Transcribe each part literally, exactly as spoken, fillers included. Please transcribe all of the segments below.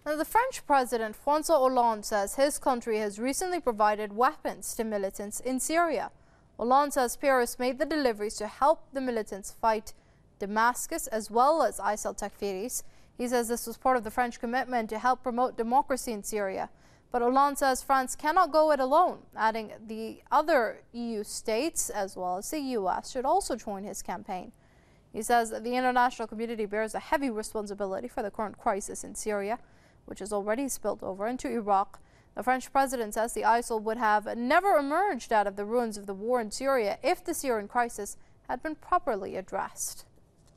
Now, the French president, François Hollande, says his country has recently provided weapons to militants in Syria. Hollande says Paris made the deliveries to help the militants fight Damascus as well as I S I L-Takfiris. He says this was part of the French commitment to help promote democracy in Syria. But Hollande says France cannot go it alone, adding the other E U states as well as the U S should also join his campaign. He says that the international community bears a heavy responsibility for the current crisis in Syria, which has already spilled over into Iraq. The French president says the I S I L would have never emerged out of the ruins of the war in Syria if the Syrian crisis had been properly addressed.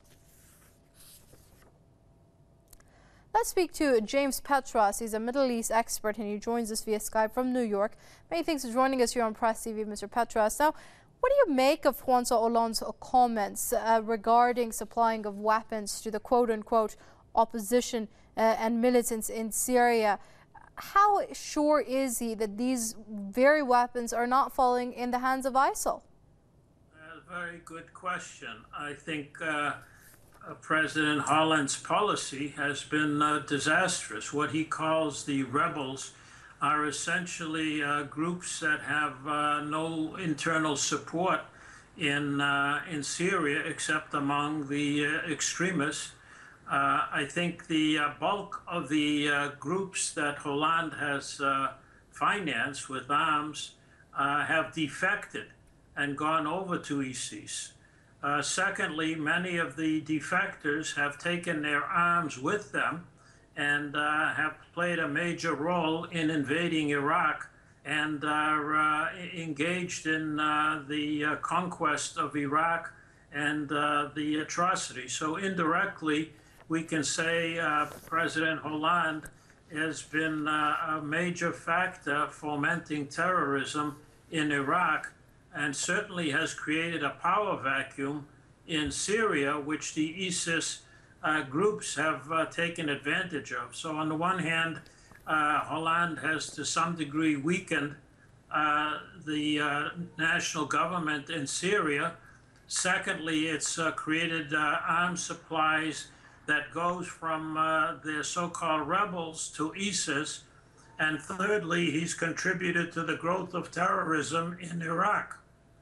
Let's speak to James Petras. He's a Middle East expert and he joins us via Skype from New York. Many thanks for joining us here on Press T V, Mister Petras. Now, what do you make of François Hollande's comments uh, regarding supplying of weapons to the quote-unquote opposition uh, and militants in Syria? How sure is he that these very weapons are not falling in the hands of I S I L? A very good question. I think uh, uh, President Hollande's policy has been uh, disastrous. What he calls the rebels are essentially uh, groups that have uh, no internal support in, uh, in Syria except among the uh, extremists. Uh, I think the uh, bulk of the uh, groups that Hollande has uh, financed with arms uh, have defected and gone over to ISIS. Uh, secondly, many of the defectors have taken their arms with them and uh, have played a major role in invading Iraq and are uh, engaged in uh, the uh, conquest of Iraq and uh, the atrocities. So indirectly, we can say uh, President Hollande has been uh, a major factor fomenting terrorism in Iraq and certainly has created a power vacuum in Syria, which the ISIS uh, groups have uh, taken advantage of. So on the one hand, uh, Hollande has to some degree weakened uh, the uh, national government in Syria. Secondly, it's uh, created uh, arms supplies that goes from uh, the so-called rebels to ISIS. And thirdly, he's contributed to the growth of terrorism in Iraq.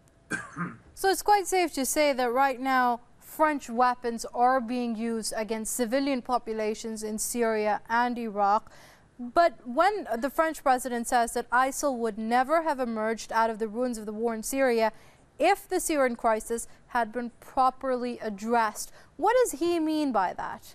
So it's quite safe to say that right now French weapons are being used against civilian populations in Syria and Iraq. But when the French president says that I S I L would never have emerged out of the ruins of the war in Syria if the Syrian crisis had been properly addressed, what does he mean by that?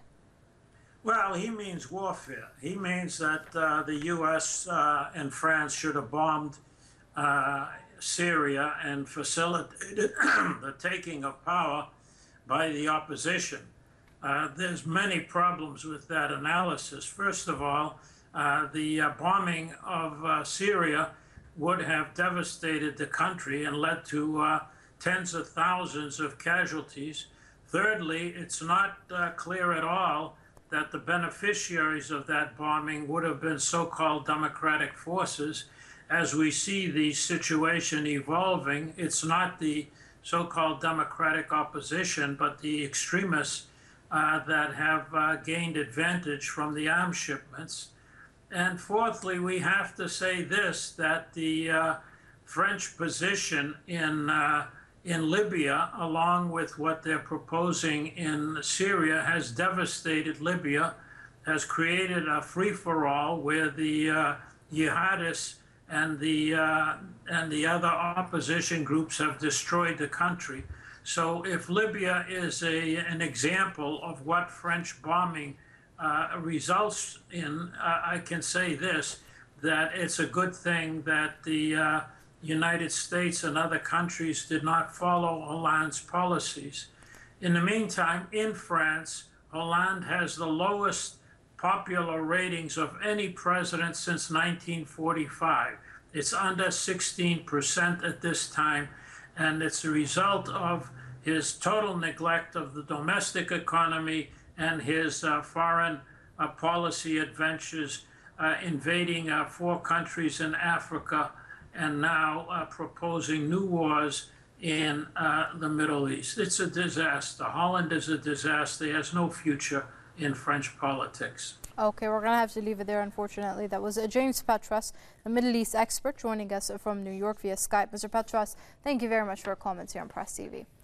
Well, he means warfare. He means that uh, the U S uh, and France should have bombed uh, Syria and facilitated the taking of power by the opposition. Uh, there's many problems with that analysis. First of all, uh, the uh, bombing of uh, Syria would have devastated the country and led to uh, tens of thousands of casualties. Thirdly, it's not uh, clear at all that the beneficiaries of that bombing would have been so-called democratic forces. As we see the situation evolving, it's not the so-called democratic opposition, but the extremists uh, that have uh, gained advantage from the arms shipments. And fourthly, we have to say this, that the uh, French position in, uh, in Libya, along with what they're proposing in Syria, has devastated Libya, has created a free-for-all where the uh, jihadists and the, uh, and the other opposition groups have destroyed the country. So if Libya is a, an example of what French bombing Uh, results in, uh, I can say this, that it's a good thing that the uh, United States and other countries did not follow Hollande's policies. In the meantime, in France, Hollande has the lowest popular ratings of any president since nineteen forty-five. It's under sixteen percent at this time, and it's a result of his total neglect of the domestic economy and his uh, foreign uh, policy adventures, uh, invading uh, four countries in Africa, and now uh, proposing new wars in uh, the Middle East. It's a disaster. Hollande is a disaster. He has no future in French politics. Okay, we're going to have to leave it there, unfortunately. That was uh, James Petras, the Middle East expert, joining us from New York via Skype. Mister Petras, thank you very much for your comments here on Press T V.